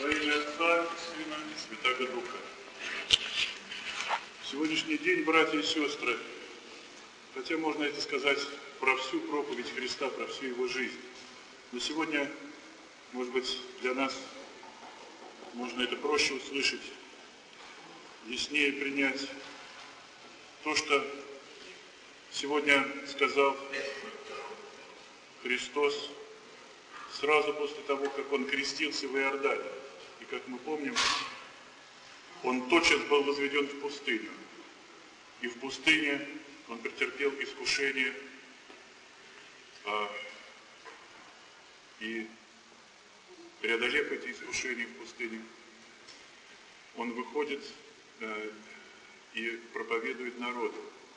Во имя Отца, и Сына, и Святаго Духа. В сегодняшний день, братья и сестры, хотя можно это сказать про всю проповедь Христа, про всю Его жизнь, но сегодня, может быть, для нас можно это проще услышать, яснее принять то, что сегодня сказал Христос сразу после того, как Он крестился в Иордане. И как мы помним, Он тотчас был возведен в пустыню. И в пустыне Он претерпел искушение, и преодолев эти искушения в пустыне, Он выходит и проповедует народу.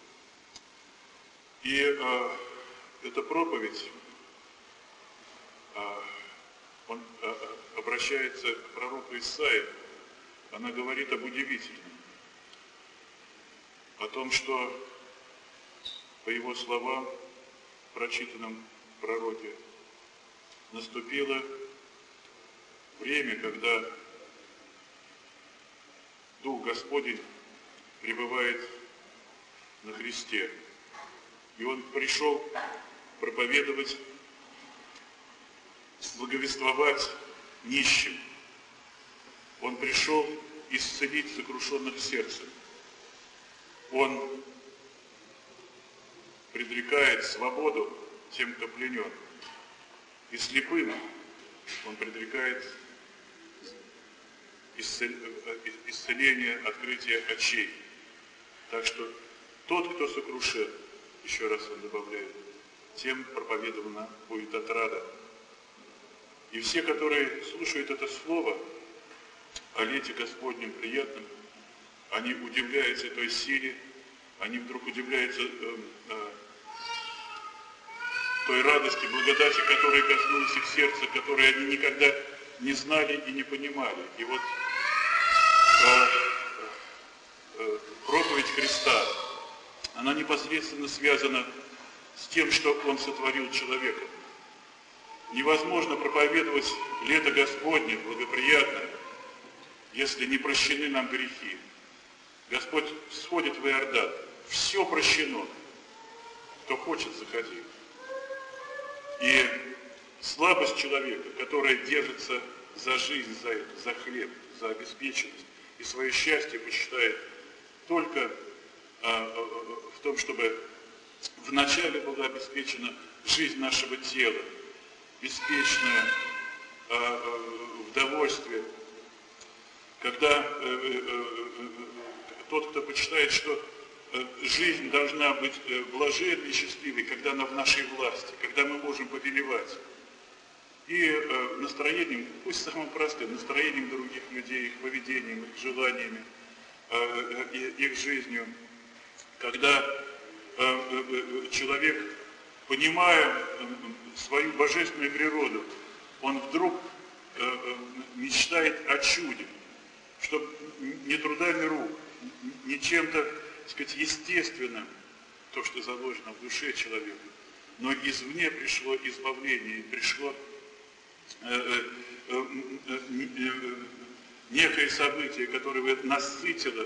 И эта проповедь, он обращается к пророку Исаии, она говорит об удивительном, о том, что, по его словам, прочитанном в пророке, наступило время, когда Дух Господень пребывает на Христе. И Он пришел проповедовать, благовествовать нищим. Он пришел исцелить сокрушенных сердцем. Он предрекает свободу тем, кто пленен. И слепым Он предрекает исцеление, открытие очей. Так что тот, кто сокрушен, еще раз он добавляет, тем проповедована будет отрада. И все, которые слушают это слово о лете Господнем приятном, они удивляются той силе, они вдруг удивляются той радости, благодати, которая коснулась их сердца, которые они никогда не знали и не понимали. И вот проповедь Христа, она непосредственно связана с тем, что Он сотворил человека. Невозможно проповедовать лето Господне, благоприятное, если не прощены нам грехи. Господь сходит в Иордан, все прощено. Кто хочет, заходи. И слабость человека, которая держится за жизнь, за это, за хлеб, за обеспеченность, и свое счастье почитает только в том, чтобы вначале была обеспечена жизнь нашего тела, беспечное в довольстве, когда тот, кто почитает, что жизнь должна быть блаженной и счастливой, когда она в нашей власти, когда мы можем повелевать. И настроением, пусть самым простым, настроением других людей, их поведением, их желаниями, их жизнью, когда человек, понимая свою божественную природу, он вдруг мечтает о чуде, чтобы не трудами рук, не чем-то, так сказать, естественным, то, что заложено в душе человека, но извне пришло избавление, пришло некое событие, которое насытило,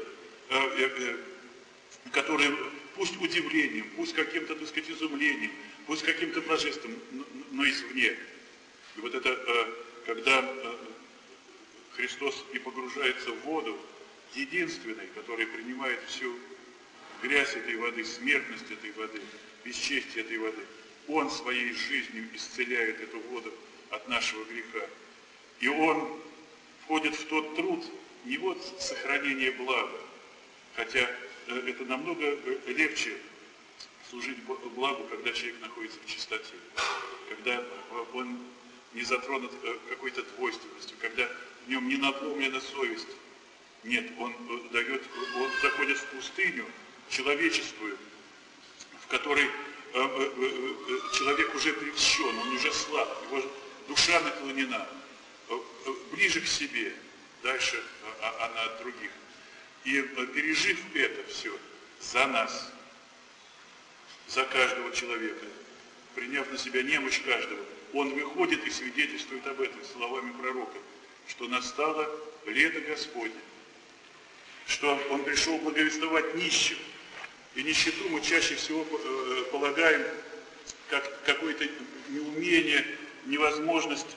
которое пусть удивлением, пусть каким-то, так сказать, изумлением, пусть каким-то блаженством, но извне. И вот это, когда Христос и погружается в воду, единственный, который принимает всю грязь этой воды, смертность этой воды, бесчестие этой воды, Он своей жизнью исцеляет эту воду от нашего греха. И Он входит в тот труд не вот сохранения блага, хотя это намного легче служить благу, когда человек находится в чистоте, когда он не затронут какой-то двойственностью, когда в нем не надломлена совесть. Нет, он заходит в пустыню человеческую, в которой человек уже прельщен, он уже слаб, его душа наклонена ближе к себе, дальше она от других. И пережив это все за нас, за каждого человека, приняв на себя немощь каждого, он выходит и свидетельствует об этом словами пророка. что настало лето Господне, что Он пришел благовествовать нищим. И нищету мы чаще всего полагаем как какое-то неумение, невозможность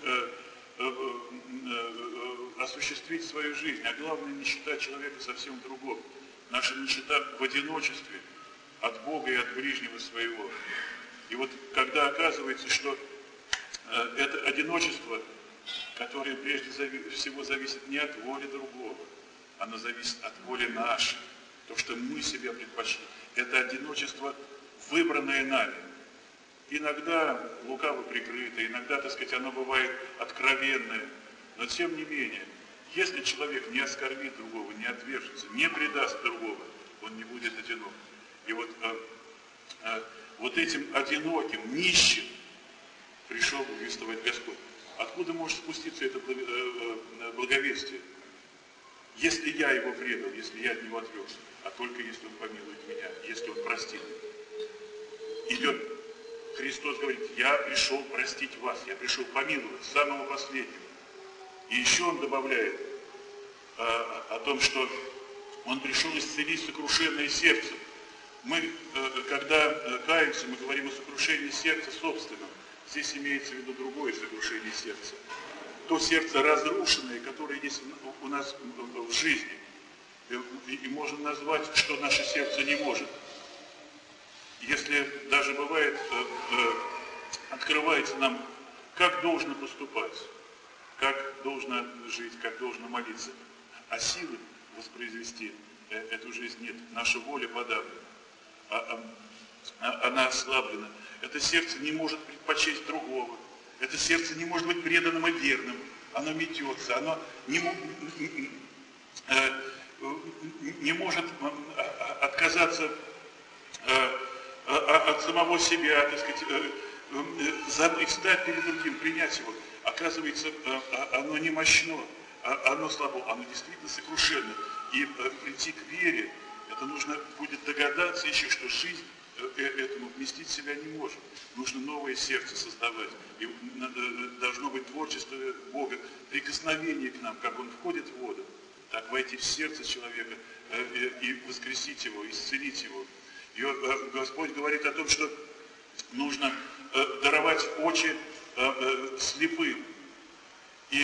осуществить свою жизнь. А главное, нищета человека совсем в другом. Наша нищета в одиночестве от Бога и от ближнего своего. И вот когда оказывается, что это одиночество, которое прежде всего зависит не от воли другого, оно зависит от воли нашей, то, что мы себя предпочли. Это одиночество, выбранное нами. Иногда лукаво прикрыто, иногда, так сказать, оно бывает откровенное, но тем не менее, если человек не оскорбит другого, не отвержется, не предаст другого, он не будет одинок. И вот этим одиноким, нищим пришел благовествовать Господь. Откуда может спуститься это благовестие? Если я его предал, если я от него отрекся, а только если он помилует меня, если он простит. Идет Христос говорит, я пришел простить вас, я пришел помиловать самого последнего. И еще он добавляет о том, что он пришел исцелить сокрушенное сердце. Мы, когда каемся, мы говорим о сокрушении сердца собственного. Здесь имеется в виду другое сокрушение сердца. То сердце разрушенное, которое есть у нас в жизни. И можно назвать, что наше сердце не может. Если даже бывает, открывается нам, как должно поступать, как должно жить, как должно молиться. А силы воспроизвести эту жизнь нет. Наша воля подавлена. Она ослаблена. Это сердце не может предпочесть другого. Это сердце не может быть преданным и верным. Оно метется. Оно не может отказаться от самого себя, так сказать, стать перед другим, принять его. Оказывается, оно не мощно, оно слабо, оно действительно сокрушенно. И прийти к вере, это нужно будет догадаться еще, что жизнь этому вместить себя не может. Нужно новое сердце создавать. И должно быть творчество Бога, прикосновение к нам, как Он входит в воду, так войти в сердце человека и воскресить его, исцелить его. И Господь говорит о том, что нужно даровать очи слепым. И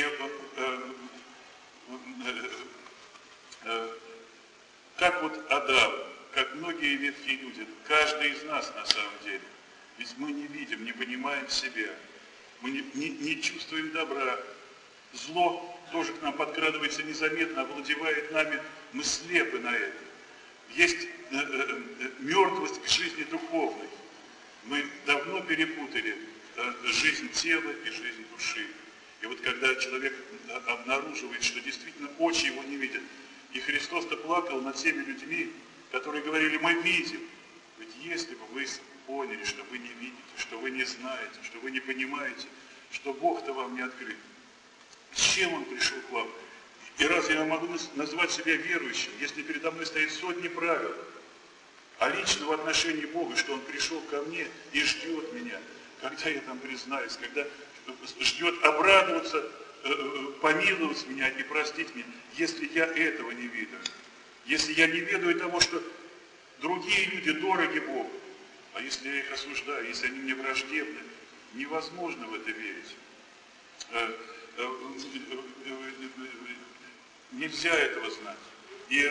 как вот Адам, как многие ветхие люди, каждый из нас на самом деле, ведь мы не видим, не понимаем себя, мы не чувствуем добра, зло тоже к нам подкрадывается незаметно, овладевает нами, мы слепы на это. Есть мертвость к жизни духовной. Мы давно перепутали жизнь тела и жизнь души. И вот когда человек обнаруживает, что действительно очи его не видят, и Христос-то плакал над теми людьми, которые говорили, мы видим. Ведь если бы вы поняли, что вы не видите, что вы не знаете, что вы не понимаете, что Бог-то вам не открыт, с чем Он пришел к вам? И разве я могу назвать себя верующим, если передо мной стоит сотни правил о личном отношении Бога, что Он пришел ко мне и ждет меня, когда я там признаюсь, когда ждет обрадоваться, помиловать меня и простить меня, если я этого не видел, если я не ведаю того, что другие люди дороги Богу, а если я их осуждаю, если они мне враждебны, невозможно в это верить. Нельзя этого знать. И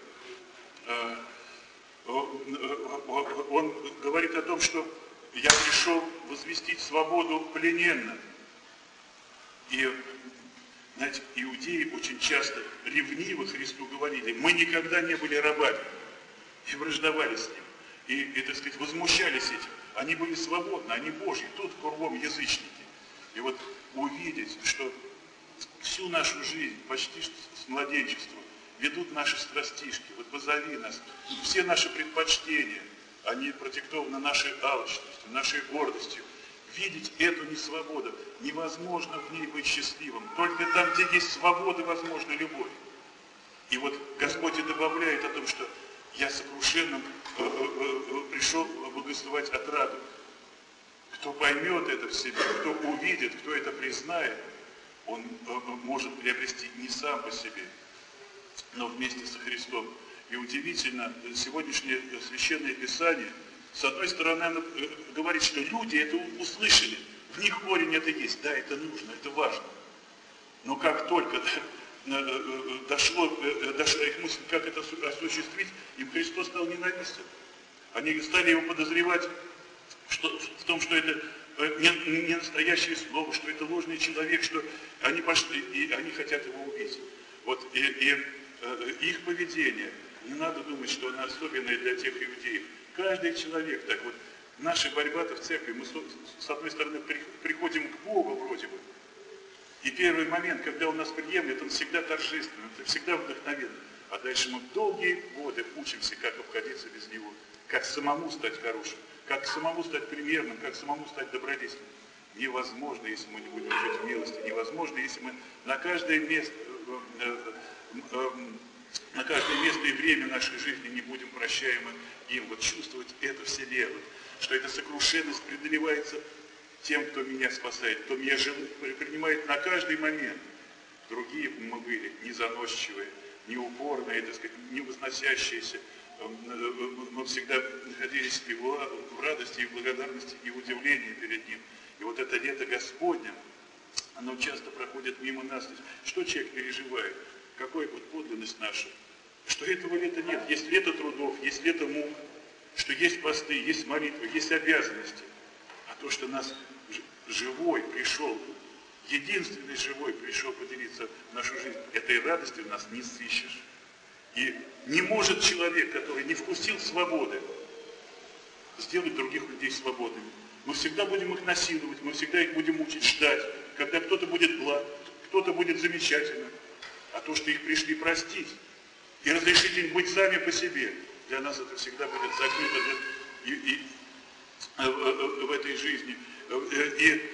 он говорит о том, что я пришел возвестить свободу плененным. И, знаете, иудеи очень часто ревниво Христу говорили, мы никогда не были рабами. И враждовали с ним. И, так сказать, возмущались этим. Они были свободны, они Божьи. Тут кругом язычники. И вот увидеть, что всю нашу жизнь, почти с младенчества, ведут наши страстишки. Вот позови нас. Все наши предпочтения, они продиктованы нашей алчностью, нашей гордостью. Видеть эту несвободу, невозможно в ней быть счастливым. Только там, где есть свобода, возможна любовь. И вот Господь и добавляет о том, что я сокрушенным пришел благословать отраду. Кто поймет это в себе, кто увидит, кто это признает, он может приобрести не сам по себе, но вместе со Христом. И удивительно, сегодняшнее Священное Писание, с одной стороны, оно говорит, что люди это услышали, в них корень это есть, да, это нужно, это важно. Но как только дошла их мысль, как это осуществить, им Христос стал ненавистен. Они стали его подозревать в том, что это не настоящее слово, что это ложный человек, что они пошли, и они хотят его убить. Вот, и их поведение, не надо думать, что оно особенное для тех иудеев. Каждый человек, так вот, наша борьба-то в церкви, мы с одной стороны приходим к Богу вроде бы, и первый момент, когда Он нас приемлет, он всегда торжественный, это всегда вдохновенно. А дальше мы долгие годы учимся, как обходиться без Него, как самому стать хорошим, как самому стать примерным, как самому стать добродетельным. Невозможно, если мы не будем жить в милости, невозможно, если мы на каждое место и время нашей жизни не будем прощаемы им. Вот чувствовать это в себе, вот, что эта сокрушенность преодолевается тем, кто меня спасает, кто меня принимает на каждый момент. Другие мы были не заносчивые, не упорные, так сказать, не возносящиеся. Мы всегда находились и в радости, и в благодарности, и в удивлении перед Ним. И вот это лето Господне, оно часто проходит мимо нас. Что человек переживает? Какая вот подлинность наша? Что этого лета нет. Есть лето трудов, есть лето мук, что есть посты, есть молитвы, есть обязанности. А то, что нас живой пришел, единственный живой пришел поделиться в нашу жизнь, этой радости у нас не сыщешь. И не может человек, который не вкусил свободы, сделать других людей свободными. Мы всегда будем их насиловать, мы всегда их будем учить ждать, когда кто-то будет благ, кто-то будет замечательным. А то, что их пришли простить и разрешить им быть сами по себе, для нас это всегда будет закрыто в этой жизни. И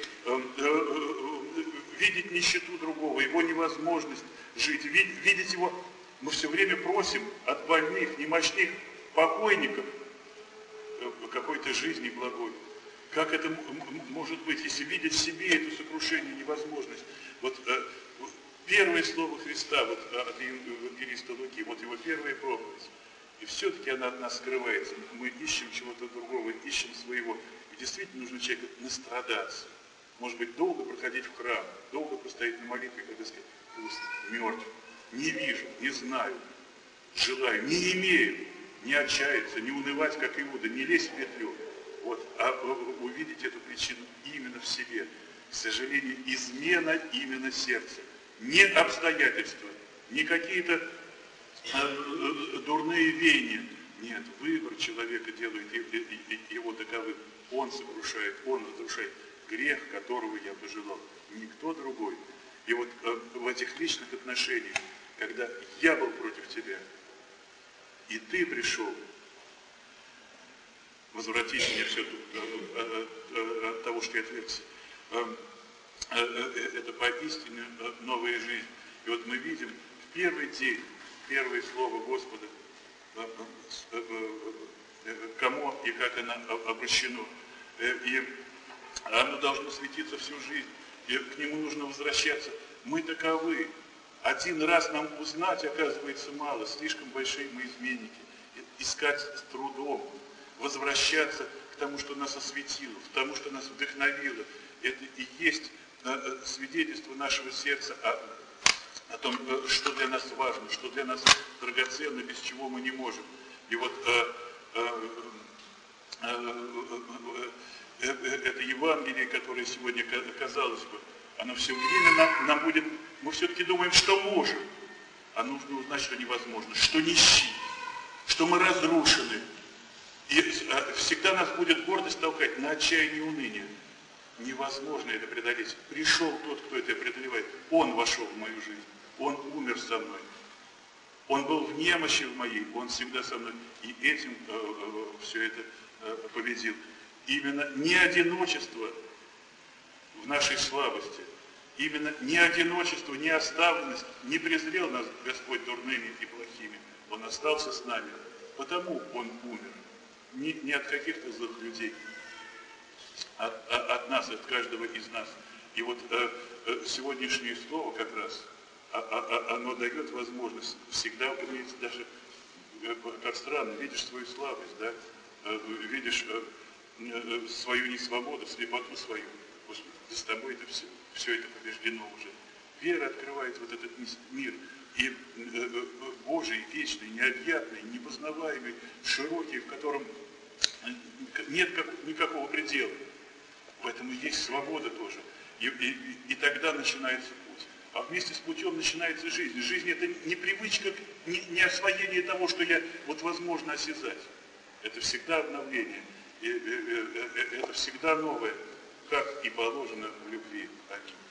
видеть нищету другого, его невозможность жить, видеть его, мы все время просим от больных, немощных, покойников какой-то жизни благой. Как это может быть, если видеть в себе эту сокрушение, невозможность? Вот первое слово Христа вот, от евангелиста Луки, вот его первая проповедь, и все-таки она от нас скрывается. Мы ищем чего-то другого, ищем своего. И действительно нужно человеку настрадаться. Может быть, долго проходить в храм, долго простоять на молитве, когда сказать, пусть мертв, не вижу, не знаю, желаю, не имею, не отчаяться, не унывать, как Иуда, не лезть в петлю. Вот, а увидеть эту причину именно в себе. К сожалению, измена именно сердца. Не обстоятельства, не какие-то дурные веяния. Нет, выбор человека делает его таковым. Он сокрушает, он разрушает грех, которого я пожелал. Никто другой. И вот в этих личных отношениях, когда я был против тебя, и ты пришел возвратить мне все от того, что я отвергся, это поистине новая жизнь. И вот мы видим в первый день, первое слово Господа, кому и как оно обращено. И оно должно светиться всю жизнь. И к нему нужно возвращаться. Мы таковы. Один раз нам узнать, оказывается, мало. Слишком большие мы изменники. Искать с трудом. Возвращаться к тому, что нас осветило, к тому, что нас вдохновило. Это и есть свидетельство нашего сердца о том, что для нас важно, что для нас драгоценно, без чего мы не можем. И вот это Евангелие, которое сегодня, казалось бы, оно все время нам будет, мы все-таки думаем, что можем, а нужно узнать, что невозможно, что нищи, что мы разрушены. И всегда нас будет гордость толкать на отчаяние и уныние. Невозможно это преодолеть. Пришел тот, кто это преодолевает. Он вошел в мою жизнь. Он умер со мной. Он был в немощи в моей. Он всегда со мной. И этим все это победил. Именно не одиночество в нашей слабости. Именно не одиночество, не оставленность. Не презрел нас Господь дурными и плохими. Он остался с нами. Потому Он умер. Не от каких-то злых людей. От нас, от каждого из нас. И И вот сегодняшнее слово как раз, оно дает возможность всегда иметь даже, как странно, видишь свою слабость, да, видишь свою несвободу, слепоту свою. Господи, да с тобой это все это побеждено уже. Вера открывает вот этот мир, и Божий, вечный, необъятный, непознаваемый, широкий, в котором нет никакого предела. Поэтому есть свобода тоже. И тогда начинается путь. А вместе с путем начинается жизнь. Жизнь — это не привычка, не освоение того, что я вот возможно осязать. Это всегда обновление. Это всегда новое, как и положено в любви. Аминь.